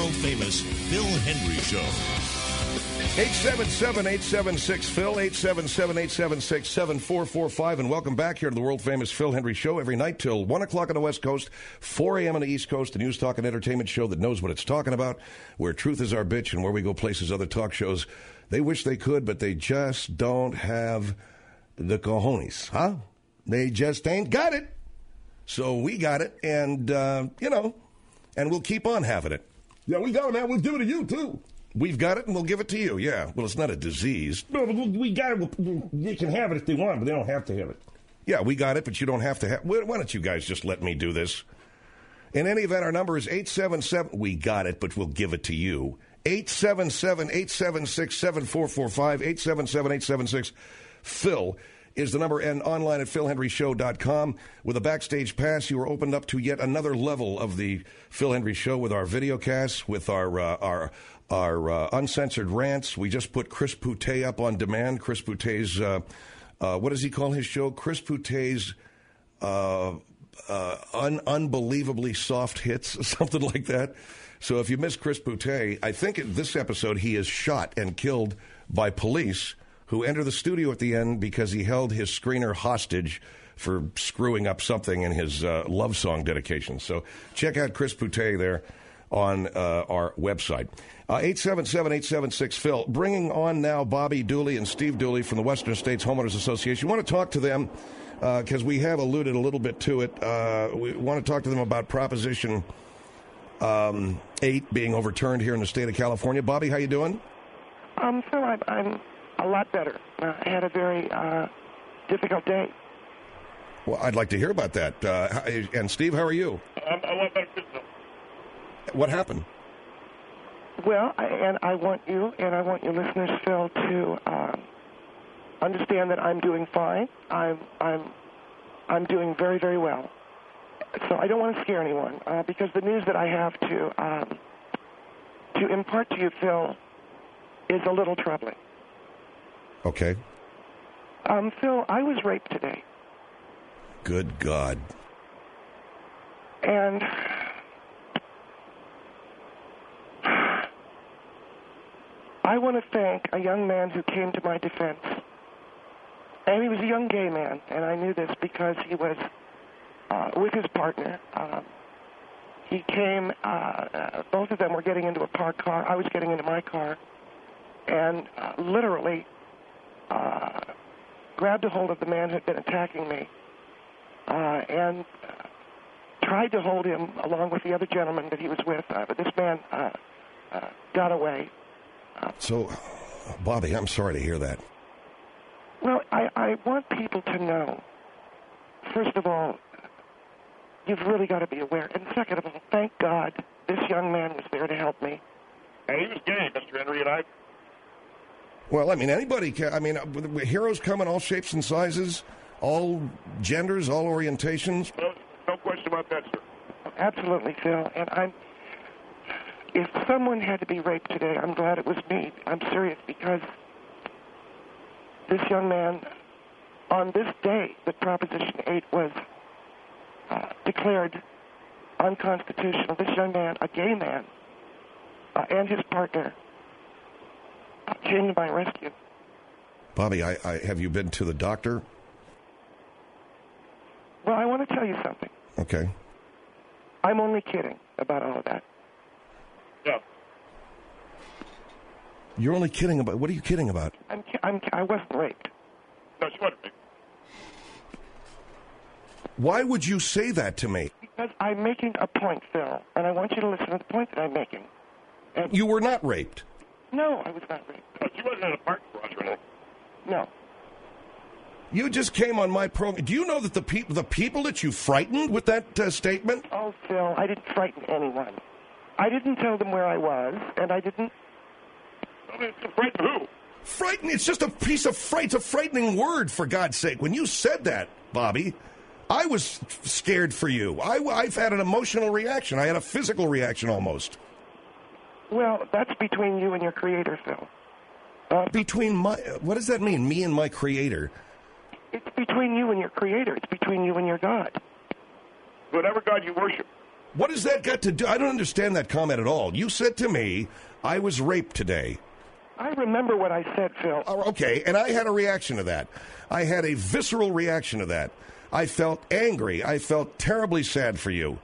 world-famous Phil Hendry Show. 877-876-PHIL, 877-876-7445, and welcome back here to the world-famous Phil Hendry Show every night till 1 o'clock on the West Coast, 4 a.m. on the East Coast, the news, talk, and entertainment show that knows what it's talking about, where truth is our bitch and where we go places other talk shows, they wish they could, but they just don't have the cojones, huh? They just ain't got it. So we got it, and, and we'll keep on having it. Yeah, we got it, man. We'll give it to you, too. We've got it, and we'll give it to you, yeah. Well, it's not a disease. No, we got it. You can have it if they want, but they don't have to have it. Yeah, we got it, but you don't have to have... Why don't you guys just let me do this? In any event, our number is 877... We got it, but we'll give it to you. 877-876-7445, 877-876-PHIL is the number, and online at philhendryshow.com. With a backstage pass, you are opened up to yet another level of the Phil Hendry Show with our videocasts, with our uncensored rants. We just put Chris Poutet up on demand. Chris Poutet's, what does he call his show? Chris Poutet's unbelievably soft hits, something like that. So if you miss Chris Poutet, I think in this episode he is shot and killed by police who enter the studio at the end because he held his screener hostage for screwing up something in his love song dedication. So check out Chris Poutet there on our website. 877-876-PHIL. Bringing on now Bobby Dooley and Steve Dooley from the Western States Homeowners Association. We want to talk to them because we have alluded a little bit to it. We want to talk to them about Proposition 8 being overturned here in the state of California. Bobby, how you doing? Phil, I'm a lot better. I had a very difficult day. Well, I'd like to hear about that. And Steve, how are you? I'm a lot better too. What happened? Well, I want you and I want your listeners, Phil, to understand that I'm doing fine. I'm doing very, very well. So I don't want to scare anyone because the news that I have to impart to you, Phil, is a little troubling. Okay. Phil, I was raped today. Good God. And I want to thank a young man who came to my defense. And he was a young gay man, and I knew this because he was with his partner. He came, both of them were getting into a parked car. I was getting into my car, and literally grabbed a hold of the man who had been attacking me and tried to hold him along with the other gentleman that he was with. But this man got away. So, Bobby, I'm sorry to hear that. Well, I want people to know, first of all, you've really got to be aware. And second of all, thank God this young man was there to help me. And he was gay, Mr. Henry, and I... Well, I mean, anybody can. I mean, heroes come in all shapes and sizes, all genders, all orientations. No question about that, sir. Absolutely, Phil. And if someone had to be raped today, I'm glad it was me. I'm serious, because this young man, on this day that Proposition 8 was declared unconstitutional, this young man, a gay man, and his partner came to my rescue. Bobby, I have you been to the doctor? Well, I want to tell you something. Okay. I'm only kidding about all of that. Yeah. You're only kidding about... What are you kidding about? I wasn't raped. No, she wasn't raped. Why would you say that to me? Because I'm making a point, Phil, and I want you to listen to the point that I'm making. And you were not raped. No, I was not raped. No, she wasn't in a parking garage or anything. No. You just came on my program. Do you know that the people that you frightened with that statement? Oh, Phil, I didn't frighten anyone. I didn't tell them where I was, and I didn't... I mean, frighten who? Frighten? It's just a piece of fright. It's a frightening word, for God's sake. When you said that, Bobby, I was scared for you. I've had an emotional reaction. I had a physical reaction almost. Well, that's between you and your creator, Phil. Between my... What does that mean, me and my creator? It's between you and your creator. It's between you and your God. Whatever God you worship. What has that got to do? I don't understand that comment at all. You said to me, I was raped today. I remember what I said, Phil. Oh, okay, and I had a reaction to that. I had a visceral reaction to that. I felt angry. I felt terribly sad for you.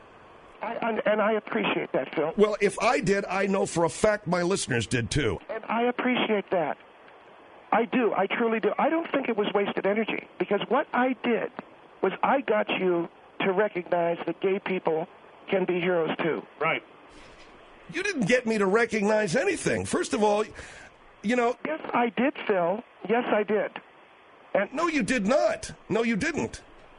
And I appreciate that, Phil. Well, if I did, I know for a fact my listeners did too. And I appreciate that. I do. I truly do. I don't think it was wasted energy, because what I did was I got you to recognize that gay people can be heroes too. Right. You didn't get me to recognize anything. First of all, you know... Yes, I did, Phil. Yes, I did. And no, you did not. No, you didn't.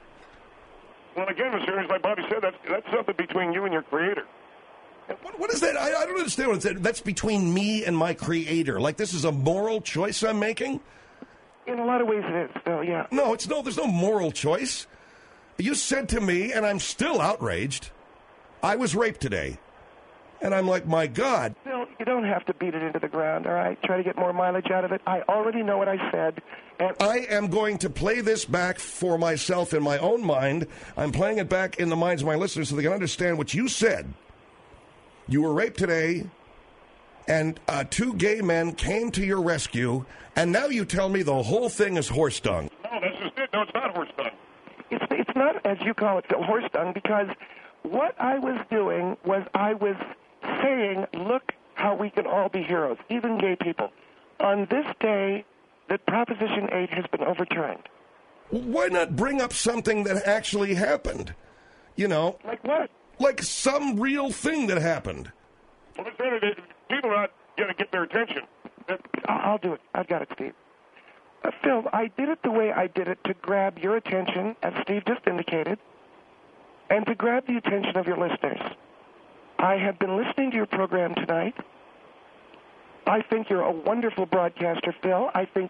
Well, again, Mr. Henry, like Bobby said, that's something between you and your creator. What is that? I don't understand what it said. That's between me and my creator. Like this is a moral choice I'm making? In a lot of ways it is, Phil, yeah. No, there's no moral choice. You said to me, and I'm still outraged, I was raped today. And I'm like, my God. Phil, you don't have to beat it into the ground, all right? Try to get more mileage out of it. I already know what I said. And I am going to play this back for myself in my own mind. I'm playing it back in the minds of my listeners so they can understand what you said. You were raped today, and 2 gay men came to your rescue, and now you tell me the whole thing is horse dung. No, that's just it. No, it's not horse dung. it's not, as you call it, Phil, horse dung, because what I was doing was I was saying, look how we can all be heroes, even gay people. On this day that Proposition 8 has been overturned. Why not bring up something that actually happened? You know? Like what? Like some real thing that happened. Well, Mr. Henry, people are not going to get their attention. I'll do it. I've got it, Steve. Phil, I did it the way I did it to grab your attention, as Steve just indicated, and to grab the attention of your listeners. I have been listening to your program tonight. I think you're a wonderful broadcaster, Phil. I think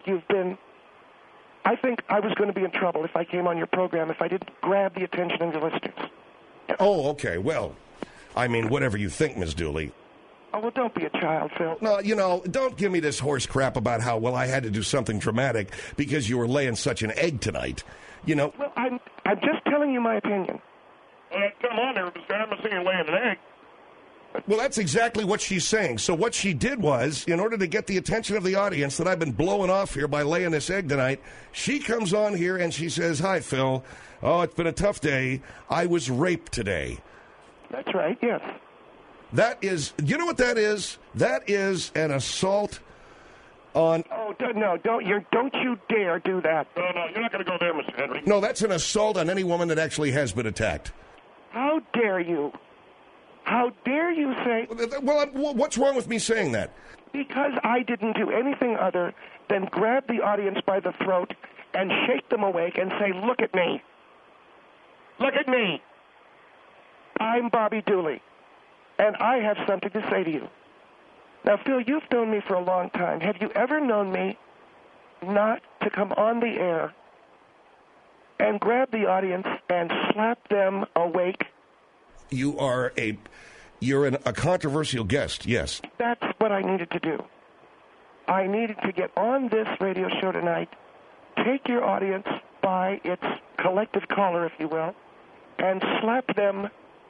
I was going to be in trouble if I came on your program if I didn't grab the attention of your listeners. Oh, okay. Well, I mean, whatever you think, Ms. Dooley. Oh, well, don't be a child, Phil. No, you know, don't give me this horse crap about how, well, I had to do something dramatic because you were laying such an egg tonight. You know. Well, I'm just telling you my opinion. Come on there, Mr. Henry. I'm not saying you're laying an egg. Well, that's exactly what she's saying. So what she did was, in order to get the attention of the audience that I've been blowing off here by laying this egg tonight, she comes on here and she says, hi, Phil. Oh, it's been a tough day. I was raped today. That's right, yes. That is, you know what that is? That is an assault on... Oh, no, don't you dare do that. No, you're not going to go there, Mr. Henry. No, that's an assault on any woman that actually has been attacked. How dare you? How dare you say... Well, what's wrong with me saying that? Because I didn't do anything other than grab the audience by the throat and shake them awake and say, look at me. Look at me. I'm Bobby Dooley, and I have something to say to you. Now, Phil, you've known me for a long time. Have you ever known me not to come on the air and grab the audience and slap them awake? You're a controversial guest, yes. That's what I needed to do. I needed to get on this radio show tonight, take your audience by its collective collar, if you will, and slap them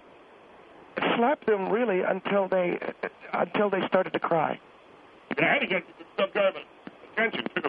really until they started to cry. I had to get some kind of attention, too.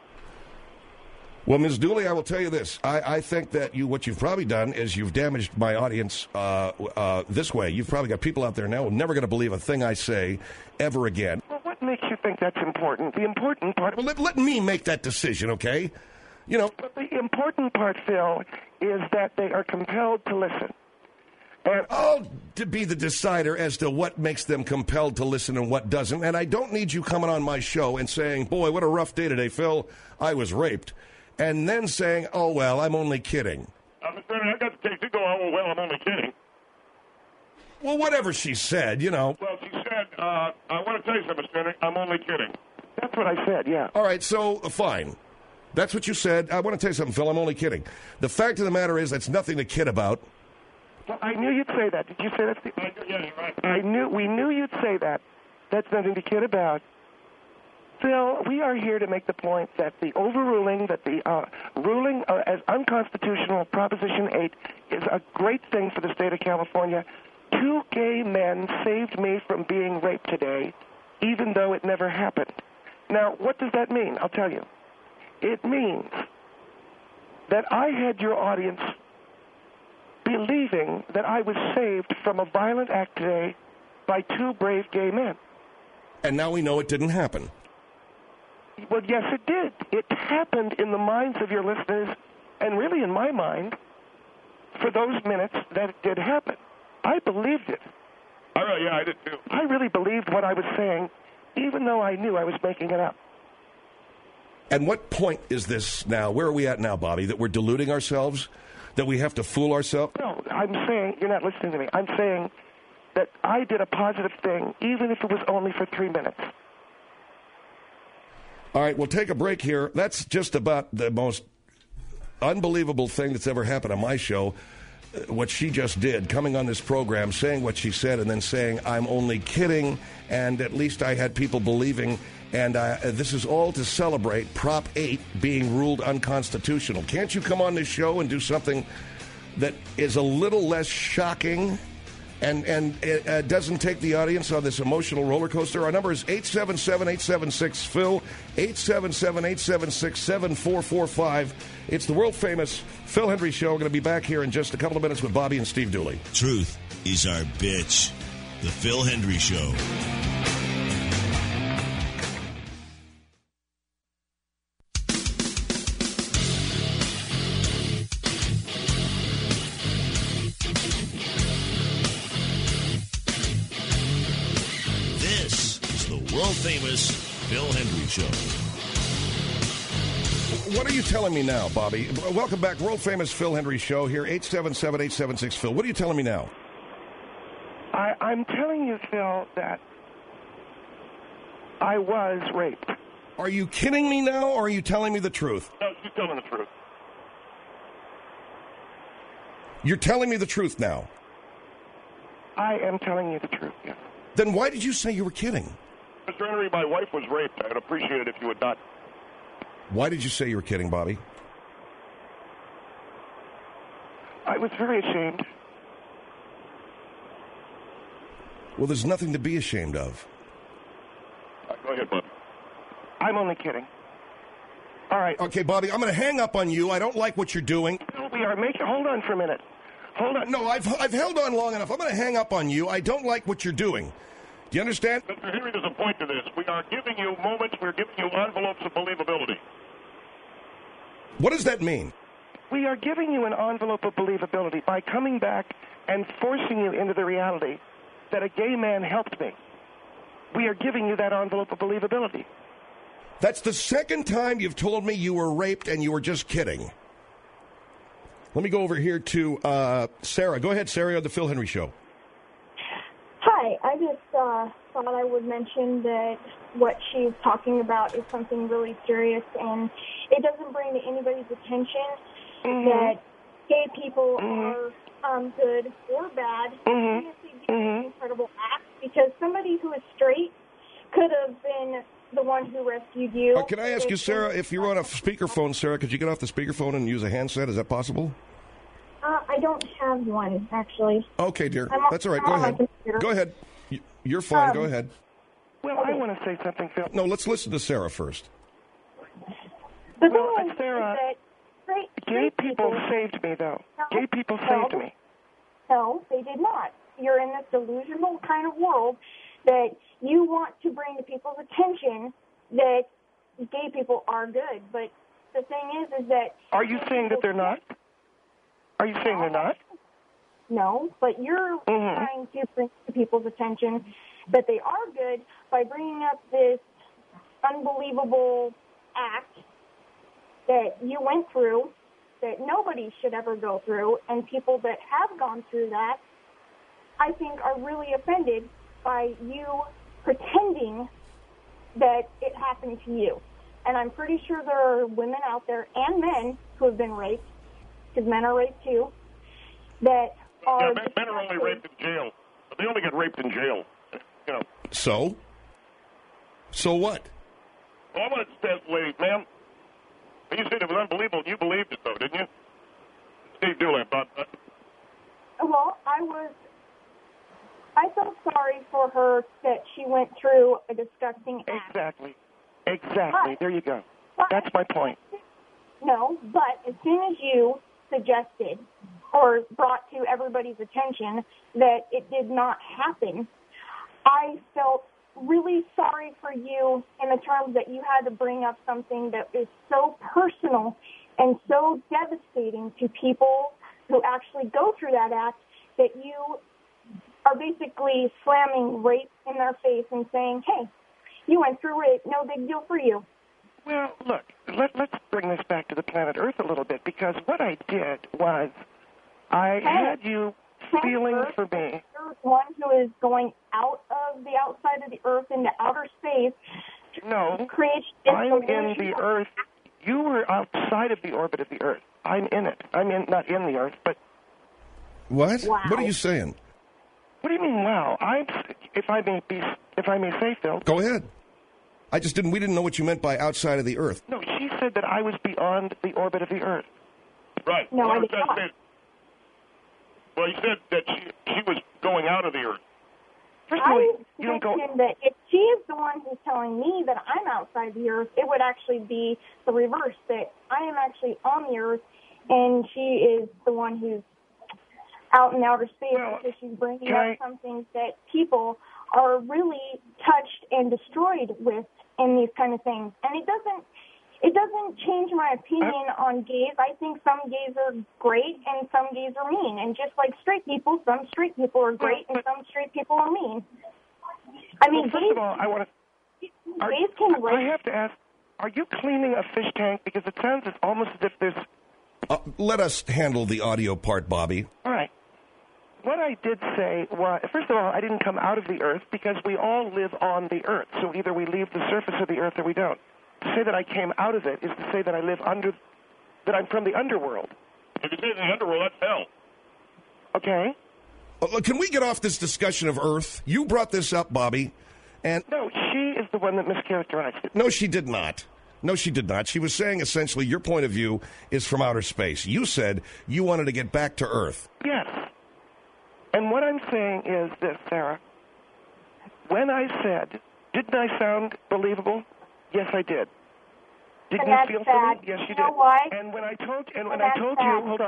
Well, Ms. Dooley, I will tell you this. I think that what you've probably done is you've damaged my audience this way. You've probably got people out there now who are never going to believe a thing I say ever again. Well, what makes you think that's important? The important part... Well, let me make that decision, okay? You know... But the important part, Phil, is that they are compelled to listen. I'll be the decider as to what makes them compelled to listen and what doesn't. And I don't need you coming on my show and saying, boy, what a rough day today, Phil. I was raped. And then saying, oh, well, I'm only kidding. Mr. Henry, I got the case. You go, oh, well, I'm only kidding. Well, whatever she said, you know. Well, she said, I want to tell you something, Mr. Henry. I'm only kidding. That's what I said, yeah. All right, so, fine. That's what you said. I want to tell you something, Phil. I'm only kidding. The fact of the matter is that's nothing to kid about. Well, I knew you'd say that. Did you say that, Steve? Yeah, you're right. We knew you'd say that. That's nothing to kid about. Phil, we are here to make the point that the overruling, that the ruling as unconstitutional Proposition 8 is a great thing for the state of California. 2 gay men saved me from being raped today, even though it never happened. Now, what does that mean? I'll tell you. It means that I had your audience believing that I was saved from a violent act today by 2 brave gay men. And now we know it didn't happen. Well, yes, it did. It happened in the minds of your listeners, and really in my mind, for those minutes that it did happen. I believed it. Yeah, I did too. I really believed what I was saying, even though I knew I was making it up. And what point is this now? Where are we at now, Bobby? That we're deluding ourselves? That we have to fool ourselves? No, I'm saying, you're not listening to me. I'm saying that I did a positive thing, even if it was only for 3 minutes. All right, we'll take a break here. That's just about the most unbelievable thing that's ever happened on my show. What she just did, coming on this program, saying what she said, and then saying, I'm only kidding, and at least I had people believing, and this is all to celebrate Prop 8 being ruled unconstitutional. Can't you come on this show and do something that is a little less shocking and it doesn't take the audience on this emotional roller coaster? Our number is 877-876-PHIL, 877-876-7445. It's the world-famous Phil Hendrie Show. We're going to be back here in just a couple of minutes with Bobby and Steve Dooley. Truth is our bitch. The Phil Hendrie Show. World-famous Phil Hendrie Show. What are you telling me now, Bobby? Welcome back, world-famous Phil Hendrie Show here, 877-876-PHIL. What are you telling me now? I'm telling you, Phil, that I was raped. Are you kidding me now, or are you telling me the truth? No, she's telling the truth. You're telling me the truth now. I am telling you the truth, yes. Then why did you say you were kidding? Mr. Henry, my wife was raped. I'd appreciate it if you would not. Why did you say you were kidding, Bobby? I was very ashamed. Well, there's nothing to be ashamed of. Go ahead, Bobby. I'm only kidding. All right. Okay, Bobby, I'm going to hang up on you. I don't like what you're doing. We are making... Hold on for a minute. Hold on. No, I've held on long enough. I'm going to hang up on you. I don't like what you're doing. Do you understand? Mr. Henry, there's a point to this. We are giving you moments. We're giving you envelopes of believability. What does that mean? We are giving you an envelope of believability by coming back and forcing you into the reality that a gay man helped me. We are giving you that envelope of believability. That's the second time you've told me you were raped and you were just kidding. Let me go over here to Sarah. Go ahead, Sarah, on the Phil Hendrie Show. Hi, I just thought I would mention that what she's talking about is something really serious, and it doesn't bring to anybody's attention that gay people are good or bad. Seriously, doing incredible acts, because somebody who is straight could have been the one who rescued you. Can I ask you, Sarah, if you're on a speakerphone, Sarah, could you get off the speakerphone and use a handset? Is that possible? I don't have one, actually. Okay, dear. That's all right. Go ahead. Go ahead. You're fine. Go ahead. Well, I want to say something, Phil. No, let's listen to Sarah first. The Well, thing is Sarah, that gay people saved me, though. Gay people saved me. No, they did not. You're in this delusional kind of world that you want to bring to people's attention that gay people are good. But the thing is that... Are you saying that they're not? Are you saying they're not? No, but you're trying to bring to people's attention that they are good by bringing up this unbelievable act that you went through that nobody should ever go through, and people that have gone through that, I think, are really offended by you pretending that it happened to you. And I'm pretty sure there are women out there and men who have been raped, because men are raped too, that are... Yeah, men are only raped in jail. They only get raped in jail. You know. So? So what? Well, I want to ask the lady, ma'am, you said it was unbelievable. You believed it, though, didn't you? Steve Dooley, about that. Well, I was I felt sorry for her that she went through a disgusting act. Exactly. But- There you go. but- That's my point. No, but as soon as you suggested or brought to everybody's attention that it did not happen, I felt really sorry for you in the terms that you had to bring up something that is so personal and so devastating to people who actually go through that act, that you are basically slamming rape in their face and saying, hey, you went through rape, no big deal for you. Well, look, let's bring this back to the planet Earth a little bit, because what I did was I had you feeling for me. You're one who is going out of the outside of the Earth into outer space. No, Create I'm in the Earth. You were outside of the orbit of the Earth. I'm in it. Not in the Earth, but... What? Wow. What are you saying? What do you mean, wow? If I may say, Phil... Go ahead. We didn't know what you meant by outside of the Earth. No, she said that I was beyond the orbit of the Earth. Right. No, I did not. Well, you said that she was going out of the Earth. First of all, I you don't go... mentioned that if she is the one who's telling me that I'm outside the Earth, it would actually be the reverse, that I am actually on the Earth and she is the one who's out in outer space, because she's bringing up some things that people are really touched and destroyed with in these kind of things. And it doesn't change my opinion on gays. I think some gays are great and some gays are mean. And just like straight people, some straight people are great and some straight people are mean. I mean, first of all, gays can rape. I have to ask, are you cleaning a fish tank? Because it sounds almost as if there's... Let us handle the audio part, Bobby. All right. What I did say was, first of all, I didn't come out of the Earth, because we all live on the Earth. So either we leave the surface of the Earth or we don't. To say that I came out of it is to say that I live that I'm from the underworld. If you say the underworld, that's hell. Okay. Can we get off this discussion of Earth? You brought this up, Bobby. And no, she is the one that mischaracterized it. No, she did not. No, she did not. She was saying essentially your point of view is from outer space. You said you wanted to get back to Earth. Yes. And what I'm saying is this, Sarah. When I said, didn't I sound believable? Yes, I did. Didn't you feel for me? Yes, you did. Why? And when I told you, hold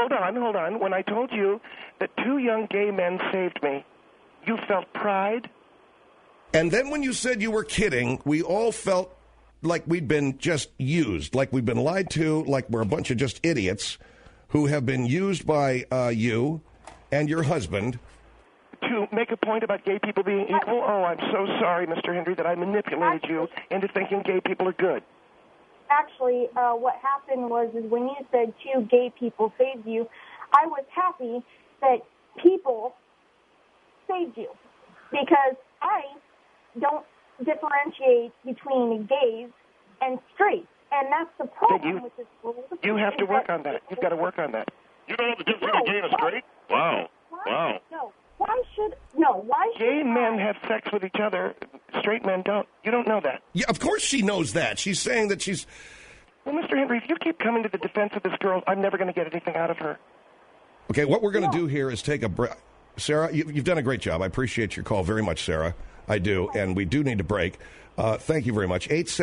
on. When I told you that 2 young gay men saved me, you felt pride. And then when you said you were kidding, we all felt like we'd been just used, like we'd been lied to, like we're a bunch of just idiots who have been used by you and your husband. To make a point about gay people being equal? Oh, I'm so sorry, Mr. Henry, that I manipulated you into thinking gay people are good. Actually, what happened was is when you said 2 gay people saved you, I was happy that people saved you, because I don't differentiate between gays and straight, and that's the problem with this world. You have to work on that. You've got to work on that. You don't know the difference between gay and straight? Wow. Wow. No. Why should gay men have sex with each other? Straight men don't. You don't know that. Yeah, of course she knows that. She's saying that she's... Well, Mr. Henry, if you keep coming to the defense of this girl, I'm never going to get anything out of her. Okay, what we're going to do here is take a break. Sarah, you've done a great job. I appreciate your call very much, Sarah. I do, and we do need to break. Thank you very much.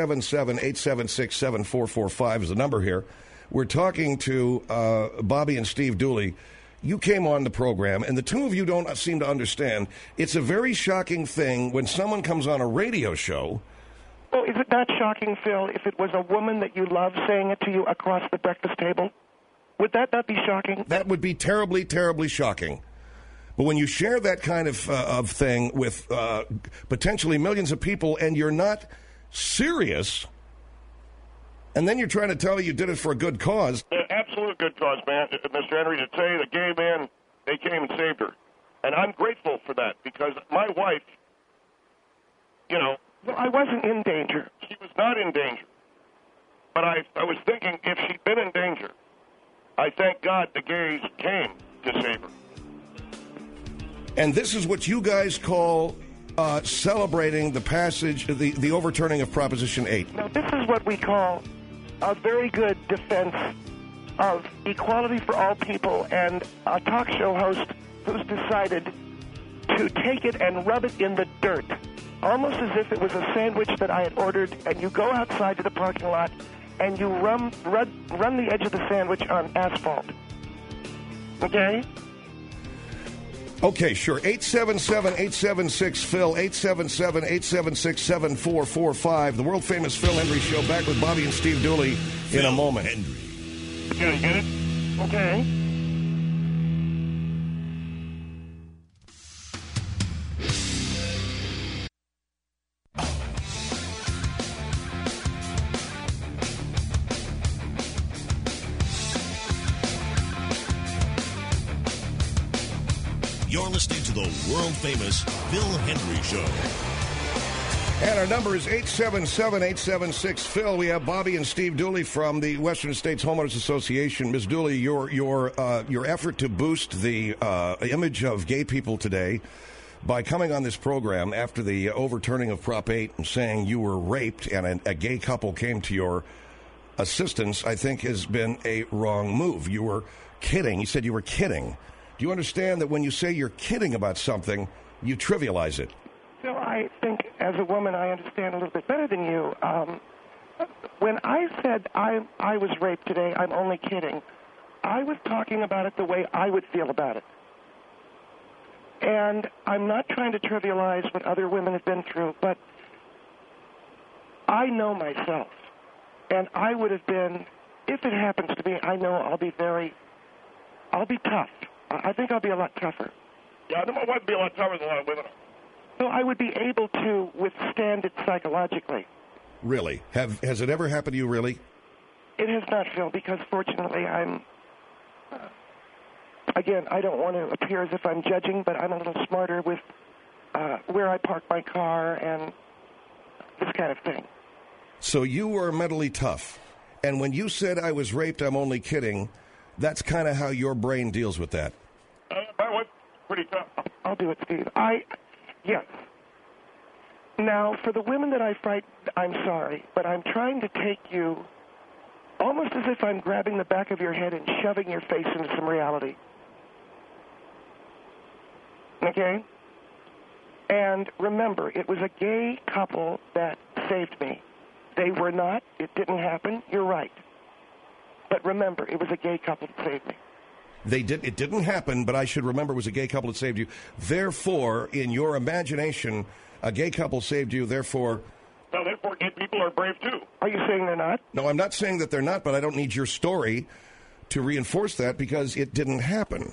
877-876-7445 is the number here. We're talking to Bobby and Steve Dooley. You came on the program, and the two of you don't seem to understand. It's a very shocking thing when someone comes on a radio show. Well, is it not shocking, Phil, if it was a woman that you love saying it to you across the breakfast table? Would that not be shocking? That would be terribly, terribly shocking. But when you share that kind of thing with potentially millions of people and you're not serious, and then you're trying to tell me you did it for a good cause. Absolute good cause, man. Mr. Henry, to say the gay man, they came and saved her. And I'm grateful for that, because my wife, you know... Well, I wasn't in danger. She was not in danger. But I was thinking, if she'd been in danger, I thank God the gays came to save her. And this is what you guys call celebrating the passage, the overturning of Proposition 8. Now, this is what we call a very good defense of equality for all people, and a talk show host who's decided to take it and rub it in the dirt, almost as if it was a sandwich that I had ordered, and you go outside to the parking lot and you run the edge of the sandwich on asphalt. Okay? Okay, sure. 877-876-PHIL, 877-876-7445. The world-famous Phil Hendrie Show, back with Bobby and Steve Dooley in a moment. Hendrie. Can I get it? Okay. You're listening to the world-famous Phil Hendrie Show. And our number is 877-876-PHIL. We have Bobby and Steve Dooley from the Western States Homeowners Association. Ms. Dooley, your effort to boost the image of gay people today by coming on this program after the overturning of Prop 8 and saying you were raped and a gay couple came to your assistance, I think has been a wrong move. You were kidding. You said you were kidding. Do you understand that when you say you're kidding about something, you trivialize it? So I think, as a woman, I understand a little bit better than you. When I said I was raped today, I'm only kidding. I was talking about it the way I would feel about it. And I'm not trying to trivialize what other women have been through, but I know myself. And I would have been, if it happens to me, I know I'll be tough. I think I'll be a lot tougher. Yeah, I know my wife would be a lot tougher than a lot of women. So I would be able to withstand it psychologically. Really? Has it ever happened to you, really? It has not, Phil, because fortunately I'm, again, I don't want to appear as if I'm judging, but I'm a little smarter with where I park my car and this kind of thing. So you were mentally tough. And when you said I was raped, I'm only kidding, that's kind of how your brain deals with that. My wife's pretty tough. I'll do it, Steve. Yes. Now, for the women that I fight, I'm sorry, but I'm trying to take you almost as if I'm grabbing the back of your head and shoving your face into some reality. Okay? And remember, it was a gay couple that saved me. They were not. It didn't happen. You're right. But remember, it was a gay couple that saved me. It didn't happen, but I should remember it was a gay couple that saved you. Therefore, in your imagination, a gay couple saved you. Therefore, No, therefore, gay people are brave too. Are you saying they're not? no, I'm not saying that they're not, but I don't need your story to reinforce that because it didn't happen.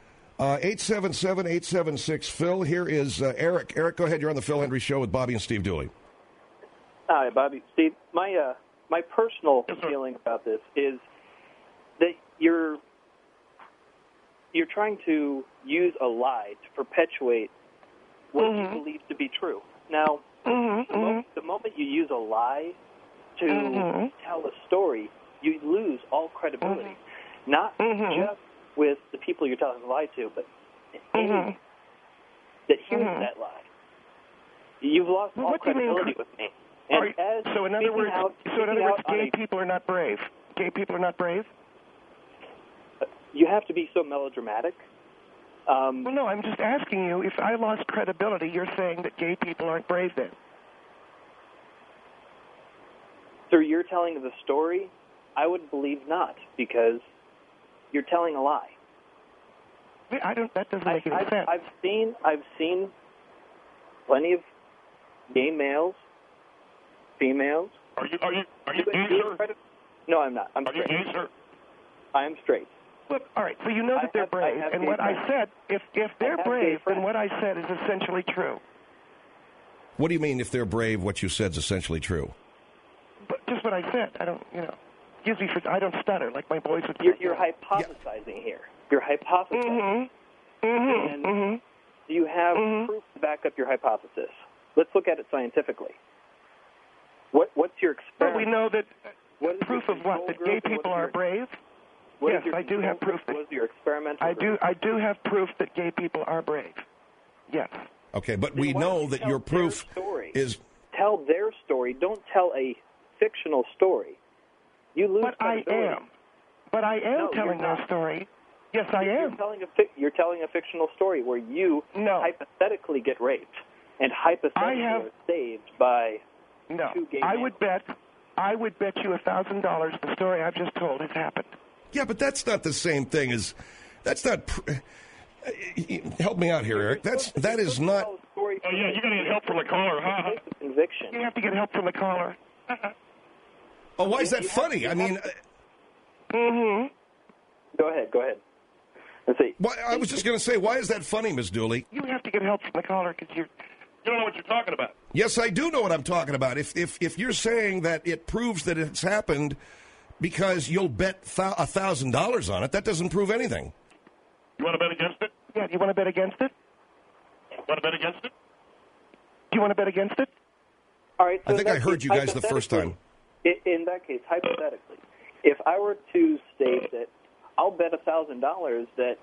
877-876-PHIL. Here is Eric. Eric, go ahead. You're on the Phil Hendrie Show with Bobby and Steve Dooley. Hi, Bobby. Steve, my personal feeling about this is that you're trying to use a lie to perpetuate what you believe to be true. Now, the moment you use a lie to tell a story, you lose all credibility. Not just with the people you're telling the lie to, but anyone that hears that lie. You've lost all credibility with me. And so in other words, gay people are not brave. Gay people are not brave? You have to be so melodramatic. Well, no, I'm just asking you, if I lost credibility, you're saying that gay people aren't brave then? Through your telling of the story, I would believe not, because you're telling a lie. That doesn't make any sense. I've seen plenty of gay males, females. Are you gay, sir? No, I'm not. I'm straight. Are you gay, sir? I am straight. Look, all right, so you know that they're brave, and what I said, if they're brave, then what I said is essentially true. What do you mean if they're brave, what you said is essentially true? But just what I said. I don't, I don't stutter like my boys would say. You're hypothesizing here. You're hypothesizing. And do you have proof to back up your hypothesis? Let's look at it scientifically. What's your experiment? Well, we know that proof of what? That gay people are brave? Yes, I do have proof. What was your experimental I do have proof that gay people are brave. Yes. Okay, but we know that your proof is... Tell their story. Don't tell a fictional story. You lose credibility. But I am telling their story. Yes, I am. You're telling a fictional story where you hypothetically get raped and hypothetically are saved by two gay men. I would bet you $1,000 the story I've just told has happened. Yeah, but that's not the same thing as. That's not. Help me out here, Eric. That is not. Oh yeah, you got to get help from the caller, huh? Conviction. You have to get help from the caller. Oh, why is that funny? I mean. Go ahead. Let's see. Well, I was just going to say, why is that funny, Ms. Dooley? You have to get help from the caller because you don't know what you're talking about. Yes, I do know what I'm talking about. If you're saying that it proves that it's happened because you'll bet $1,000 on it, that doesn't prove anything. You want to bet against it? Yeah, you want to bet against it? Want to bet against it? Do you want to bet against it? All right. So I think I heard you guys the first time. In that case, hypothetically, if I were to state that I'll bet $1,000 that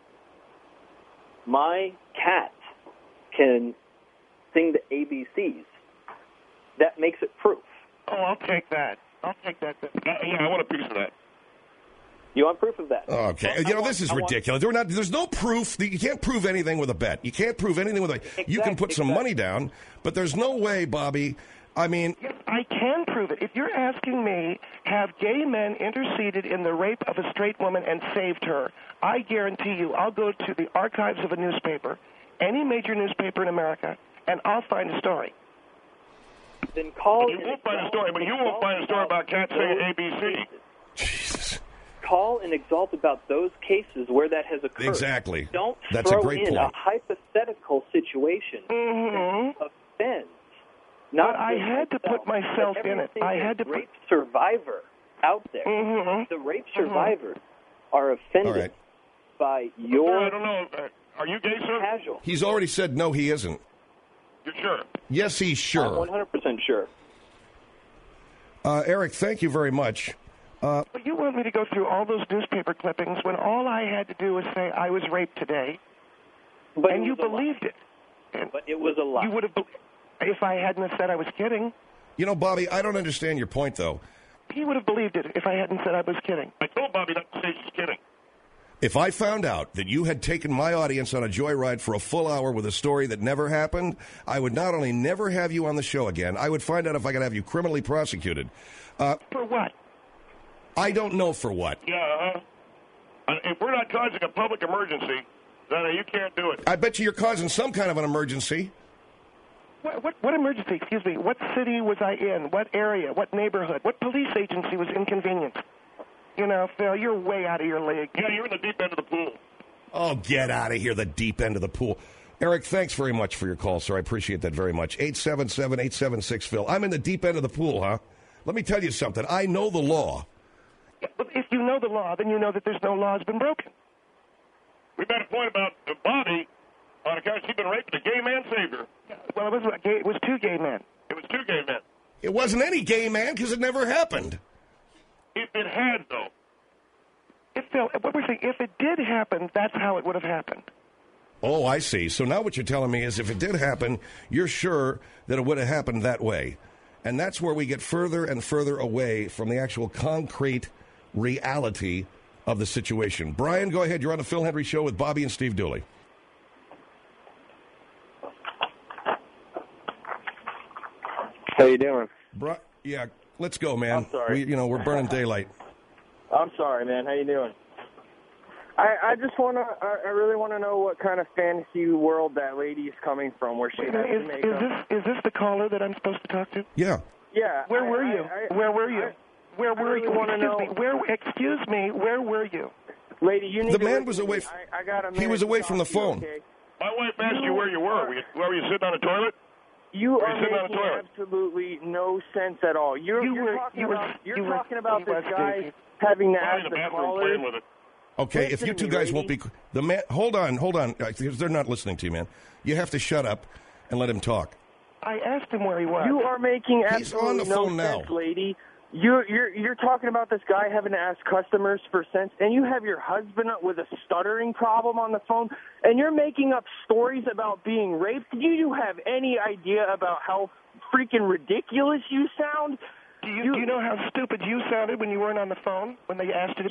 my cat can sing the ABCs, that makes it proof. Oh, I'll take that. Yeah, I want a piece of that. You want proof of that? Okay. This is ridiculous. There's no proof. You can't prove anything with a bet. You can't prove anything with a bet. You can put some money down, but there's no way, Bobby. I mean... Yes, I can prove it. If you're asking me, have gay men interceded in the rape of a straight woman and saved her, I guarantee you I'll go to the archives of a newspaper, any major newspaper in America, and I'll find a story. Then call... You won't find a story, but you won't find a story about cats saying ABC. Jesus. Call and exalt about those cases where that has occurred. Exactly. Don't That's throw a great in point. a hypothetical situation that offends. But I had to put myself in it. I had to put... rape survivor out there. The rape survivors are offended by your... I don't know. Are you gay, sir? Casual. He's already said no, he isn't. You're sure? Yes, he's sure. I'm 100% sure. Eric, thank you very much. But you want me to go through all those newspaper clippings when all I had to do was say I was raped today, and you believed it. But it was a lie. You would have, if I hadn't have said I was kidding. You know, Bobby, I don't understand your point, though. He would have believed it if I hadn't said I was kidding. I told Bobby not to say she's kidding. If I found out that you had taken my audience on a joyride for a full hour with a story that never happened, I would not only never have you on the show again, I would find out if I could have you criminally prosecuted. For what? I don't know for what. Yeah, if we're not causing a public emergency, then you can't do it. I bet you you're causing some kind of an emergency. What emergency? Excuse me. What city was I in? What area? What neighborhood? What police agency was inconvenienced? You know, Phil, you're way out of your league. Yeah, you're in the deep end of the pool. Oh, get out of here, the deep end of the pool. Eric, thanks very much for your call, sir. I appreciate that very much. 877-876-PHIL. I'm in the deep end of the pool, huh? Let me tell you something. I know the law. Yeah, but if you know the law, then you know that there's no law has been broken. We made a point about Bobby on account she'd been raped. A gay man saved her. Well, it was two gay men. It was two gay men. It wasn't any gay man because it never happened. If it had, though. What we're saying, if it did happen, that's how it would have happened. Oh, I see. So now what you're telling me is if it did happen, you're sure that it would have happened that way. And that's where we get further and further away from the actual concrete reality of the situation. Brian, go ahead. You're on the Phil Hendrie Show with Bobby and Steve Dooley. How you doing? Yeah, let's go, man. I'm sorry. We're burning daylight. I'm sorry, man. How you doing? I just I really want to know what kind of fantasy world that lady is coming from, where she has to make up. Is this the caller that I'm supposed to talk to? Yeah. Yeah. Where were you? Where were you? Where were you? Excuse me. Where were you? Lady, you need the man was away. I got a minute. He was away from the phone. Okay? My wife asked you where you were. Were you sitting on a toilet? You are making absolutely no sense at all. You're talking about this guy having to ask the caller. Okay, if you two guys won't be the man, hold on, because they're not listening to you, man. You have to shut up and let him talk. I asked him where he was. You are making He's on the phone no sense, now. lady. You're talking about this guy having to ask customers for cents, and you have your husband with a stuttering problem on the phone, and you're making up stories about being raped. Do you have any idea about how freaking ridiculous you sound? Do you know how stupid you sounded when you weren't on the phone, when they asked you to be?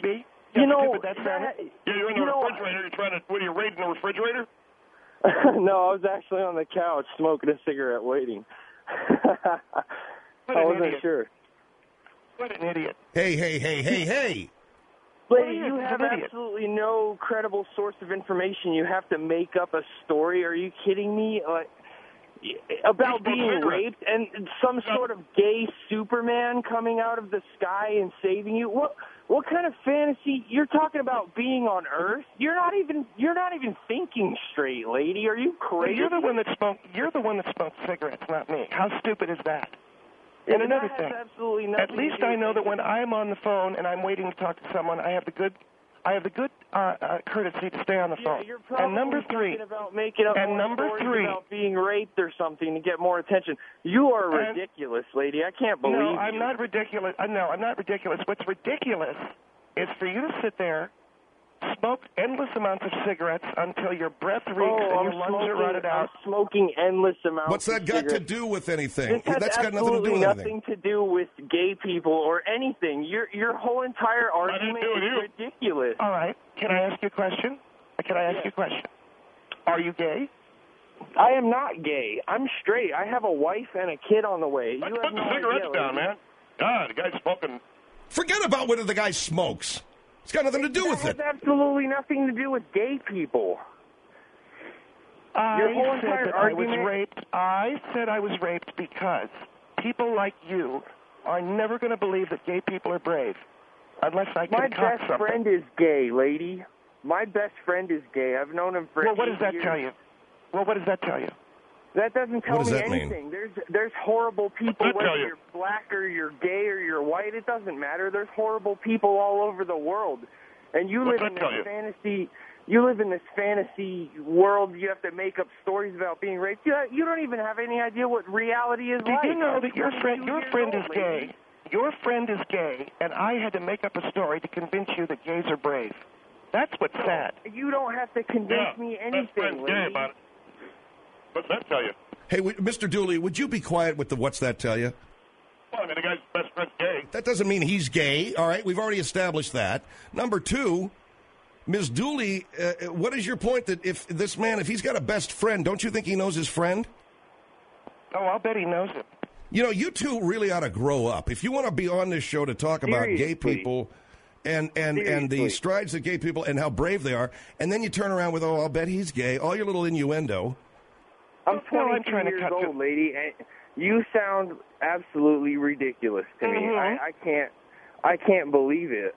You know, stupid that sounded? Yeah, you're in the refrigerator. You're trying to, what are you, raiding the refrigerator? No, I was actually on the couch smoking a cigarette waiting. I wasn't sure. What an idiot. Hey. Lady, you have absolutely no credible source of information. You have to make up a story. Are you kidding me? About being raped and some sort of gay Superman coming out of the sky and saving you? What kind of fantasy? You're talking about being on Earth? You're not even thinking straight, lady. Are you crazy? Well, you're the one that smoked cigarettes, not me. How stupid is that? And another thing, at least I know that when I'm on the phone and I'm waiting to talk to someone, I have the good courtesy to stay on the phone. You're probably and number three, about making up about being raped or something to get more attention. You are ridiculous, lady. I can't believe No, I'm not ridiculous. No, I'm not ridiculous. What's ridiculous is for you to sit there, smoke endless amounts of cigarettes until your breath reeks and your lungs are rotted out. I'm smoking endless amounts. What's that of got cigarettes. to do with anything? That's got nothing to do with anything. To do with gay people or anything. Your whole entire argument is ridiculous. All right. Can I ask you a question? Are you gay? I am not gay. I'm straight. I have a wife and a kid on the way. Let's put the cigarettes down, man. God, the guy's smoking. Forget about whether the guy smokes. It's got nothing to do with it. It has absolutely nothing to do with gay people. I said I was raped because people like you are never going to believe that gay people are brave unless I can My best friend is gay, lady. My best friend is gay. I've known him for 8 years. What does that tell you? What does that tell you? That doesn't tell me Mean? anything. There's horrible people, whether you're black or you're gay or you're white, it doesn't matter. There's horrible people all over the world. And you live in this fantasy. You live in this fantasy world. You have to make up stories about being raped. You don't even have any idea what reality is like. Do you know that your friend is gay? Your friend is gay, and I had to make up a story to convince you that gays are brave. That's what's sad. You don't have to convince me anything, gay about it. What's that tell you? Hey, Mr. Dooley, would you be quiet with the what's that tell you? Well, I mean, the guy's best friend's gay. That doesn't mean he's gay, all right? We've already established that. Number two, Ms. Dooley, what is your point that if he's got a best friend, don't you think he knows his friend? Oh, I'll bet he knows him. You know, you two really ought to grow up. If you want to be on this show to talk about gay people and the strides of gay people and how brave they are, and then you turn around with, I'll bet he's gay, all your little innuendo. I'm 22 years old, lady, and you sound absolutely ridiculous to me. I can't believe it.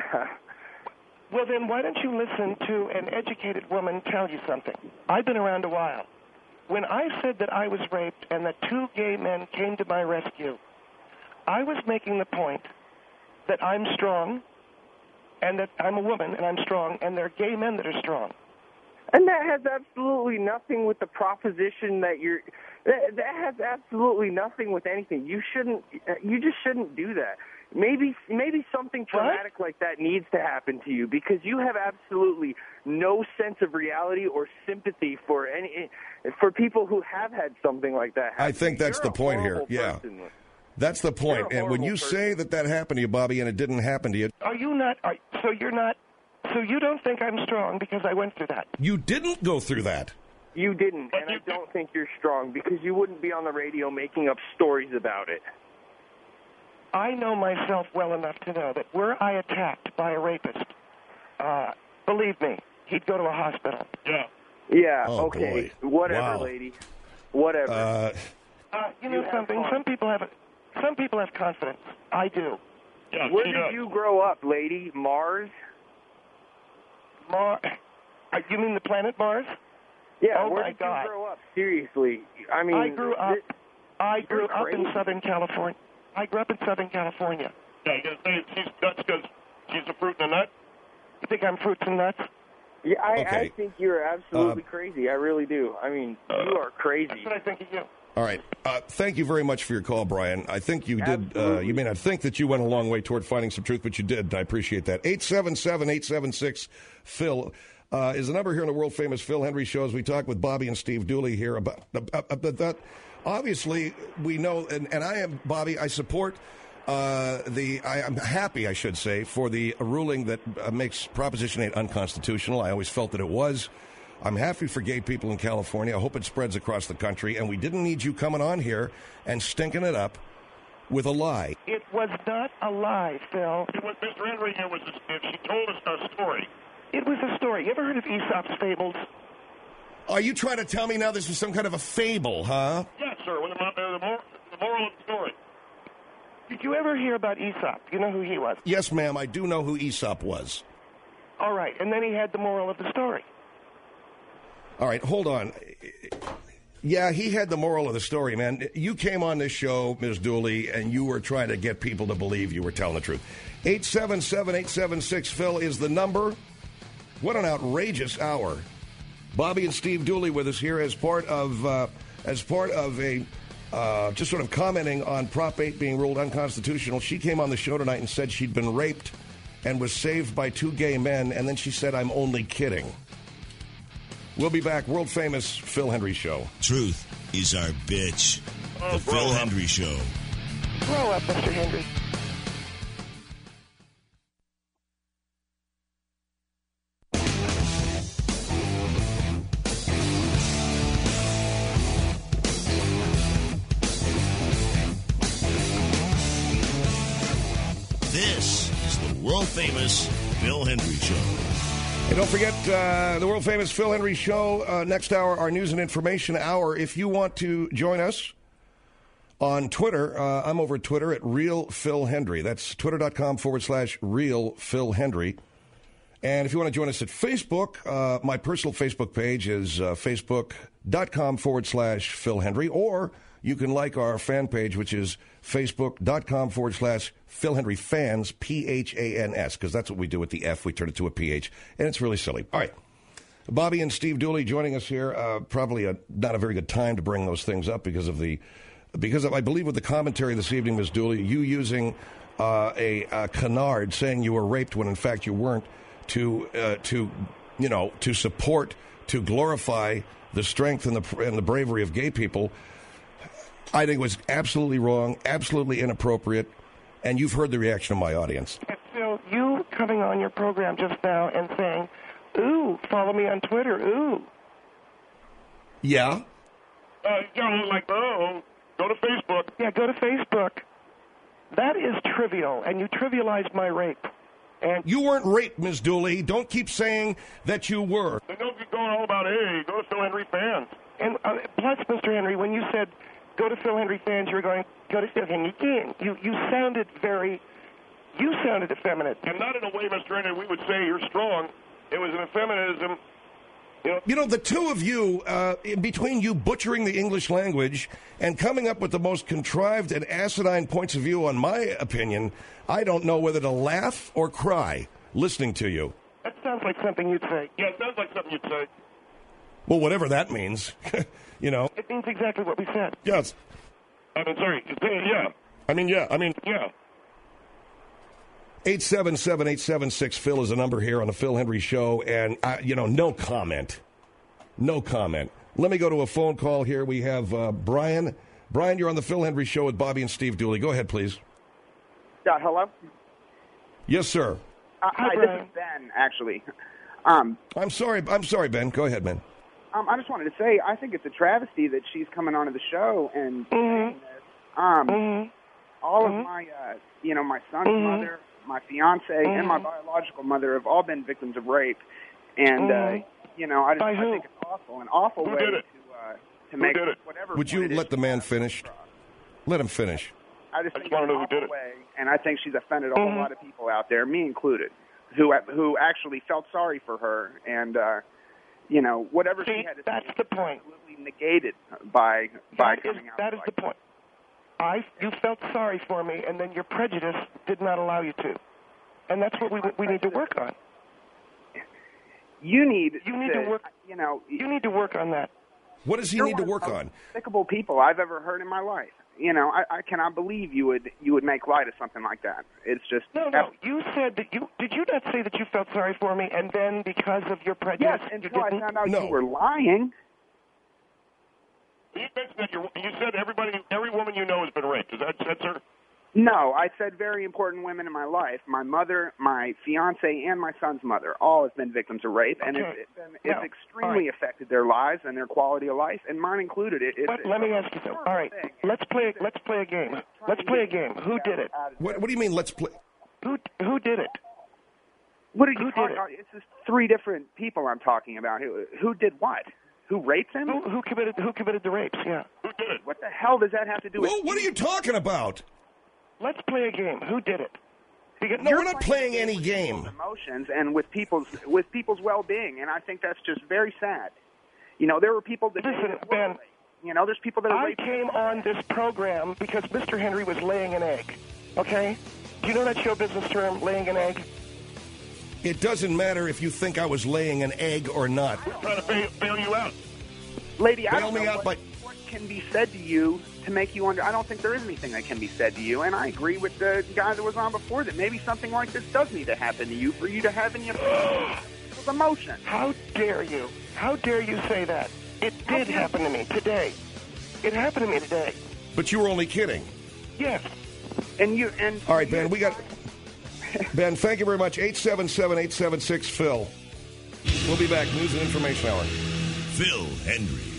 Well, then why don't you listen to an educated woman tell you something? I've been around a while. When I said that I was raped and that 2 gay men came to my rescue, I was making the point that I'm strong and that I'm a woman and I'm strong and there are gay men that are strong. And that has absolutely nothing with the proposition that you're... That has absolutely nothing with anything. You just shouldn't do that. Maybe something traumatic like that needs to happen to you because you have absolutely no sense of reality or sympathy for people who have had something like that happen. I think that's the point here. Yeah. That's the point. And when you say that happened to you, Bobby, and it didn't happen to you... Are you not... So you don't think I'm strong because I went through that? You didn't go through that. You didn't, and I don't think you're strong because you wouldn't be on the radio making up stories about it. I know myself well enough to know that were I attacked by a rapist, believe me, he'd go to a hospital. Yeah. Yeah, oh, okay. Boy. Whatever, wow. lady. Whatever. You know something? Some people have confidence. I do. Yeah, where did you grow up, lady? Mars? You mean the planet Mars? Yeah, oh where my did God. you grow up? Seriously. I mean, I grew up in Southern California. Yeah, you're going to say she's nuts because she's a fruit and a nut? You think I'm fruits and nuts? Yeah, I think you're absolutely crazy. I really do. I mean, you are crazy. That's what I think of you. All right. Thank you very much for your call, Brian. I think you did. You may not think that you went a long way toward finding some truth, but you did. I appreciate that. 877-876-PHIL is the number here on the world-famous Phil Hendrie Show as we talk with Bobby and Steve Dooley here about that. Obviously, we know, and I am, Bobby, I support I'm happy, I should say, for the ruling that makes Proposition 8 unconstitutional. I always felt that it was. I'm happy for gay people in California. I hope it spreads across the country. And we didn't need you coming on here and stinking it up with a lie. It was not a lie, Phil. What Mr. Henry here was, she told us a story. It was a story. You ever heard of Aesop's fables? Are you trying to tell me now this was some kind of a fable, huh? Yes, sir. With the moral of the story. Did you ever hear about Aesop? You know who he was? Yes, ma'am. I do know who Aesop was. All right. And then he had the moral of the story. All right. Hold on. Yeah, he had the moral of the story, man. You came on this show, Ms. Dooley, and you were trying to get people to believe you were telling the truth. 877-876-PHIL is the number. What an outrageous hour. Bobby and Steve Dooley with us here as part of a just sort of commenting on Prop 8 being ruled unconstitutional. She came on the show tonight and said she'd been raped and was saved by two gay men, and then she said, I'm only kidding. We'll be back. World famous Phil Hendry Show. Truth is our bitch. The Phil Hendry Show. Grow up, Mr. Hendry. This is the world famous Phil Hendry Show. And don't forget the world famous Phil Hendry Show. Next hour, our news and information hour. If you want to join us on Twitter, I'm over at Twitter at Real Phil Hendry. That's twitter.com/Real Phil Hendry. And if you want to join us at Facebook, my personal Facebook page is facebook.com/Phil Hendry. Or you can like our fan page, which is facebook.com/Phil Hendry Fans, PHANS, because that's what we do with the F. We turn it to a PH, and it's really silly. All right. Bobby and Steve Dooley joining us here. Probably not a very good time to bring those things up because of I believe with the commentary this evening, Ms. Dooley, you using a canard saying you were raped when in fact you weren't to support, to glorify the strength and the bravery of gay people. I think it was absolutely wrong, absolutely inappropriate, and you've heard the reaction of my audience. Phil, you coming on your program just now and saying, ooh, follow me on Twitter, ooh. Yeah? Go to Facebook. Yeah, go to Facebook. That is trivial, and you trivialized my rape. And you weren't raped, Ms. Dooley. Don't keep saying that you were. Then don't get going all about, hey, go to Phil Hendry Fans. And plus, Mr. Henry, when you said go to Phil Hendry Fans, you were going, go to Phil Hendry Fans. You sounded effeminate. And not in a way, Mr. Henry, we would say you're strong. It was an effeminism. You know, the two of you, in between you butchering the English language and coming up with the most contrived and asinine points of view on my opinion, I don't know whether to laugh or cry listening to you. That sounds like something you'd say. Yeah, it sounds like something you'd say. Well, whatever that means, you know. It means exactly what we said. Yes. Yeah. 877-876-PHIL is a number here on the Phil Hendry Show, and, no comment. No comment. Let me go to a phone call here. We have Brian. Brian, you're on the Phil Hendry Show with Bobby and Steve Dooley. Go ahead, please. Yeah, hello? Yes, sir. Hi, this is Ben, actually. I'm sorry, Ben. Go ahead, Ben. I just wanted to say, I think it's a travesty that she's coming onto the show and saying this. All of my, my son's mother, my fiance, and my biological mother have all been victims of rape. And, I think it's awful, an awful way to make whatever. Would you let the man finish? Let him finish. I just think it's an awful way, and I think she's offended a whole lot of people out there, me included, who actually felt sorry for her, and whatever she had to say, the point. Absolutely negated by coming out. That is the point. You felt sorry for me, and then your prejudice did not allow you to, and that's what we need to work on. You need to work. You need to work on that. What does he need to work on? Despicable people I've ever heard in my life. I cannot believe you would make light of something like that. It's just no. You said that did you not say that you felt sorry for me, and then because of your prejudice, yes, until I found out you were lying. You mentioned that you said every woman you know has been raped. Is that sir? No, I said very important women in my life. My mother, my fiance, and my son's mother all have been victims of rape, and it's extremely affected their lives and their quality of life, and mine included. But let me ask you something. All right, let's play a game. Let's play a game. Who did it? What do you mean? Let's play. Who did it? What are you talking about? It's just three different people I'm talking about. Who did what? Who raped him? Who committed the rapes? Yeah. Who did it? What the hell does that have to do with? Well, what are you talking about? Let's play a game. Who did it? No, we're not playing any game. Emotions and with people's well-being, and I think that's just very sad. You know, there were people that listen, Ben. You know, there's people that are. I came on this program because Mr. Henry was laying an egg. Okay, do you know that show business term, laying an egg? It doesn't matter if you think I was laying an egg or not. We're trying to bail you out. Lady, I bail don't me know out what can be said to you to make you I don't think there is anything that can be said to you, and I agree with the guy that was on before that maybe something like this does need to happen to you for you to have any emotion. How dare you? How dare you say that? It did happen to me today. It happened to me today. But you were only kidding. Yes. And all right, Ben, we got Ben, thank you very much. 877-876-PHIL. We'll be back. News and Information Hour. Phil Hendrie.